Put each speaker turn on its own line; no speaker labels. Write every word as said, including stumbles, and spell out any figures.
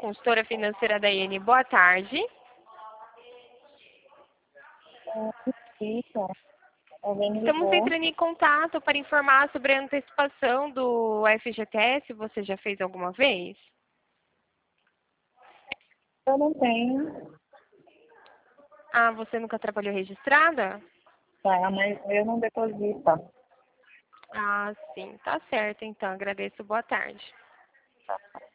consultora financeira da I N. Boa tarde.
Isso, alguém
Estamos
ligou.
entrando em contato para informar sobre a antecipação do F G T S. Você já fez alguma vez?
Eu não tenho,
Ah, você nunca trabalhou registrada?
tá, mas eu não deposito.
Ah, sim. Tá certo, então. Agradeço. Boa tarde.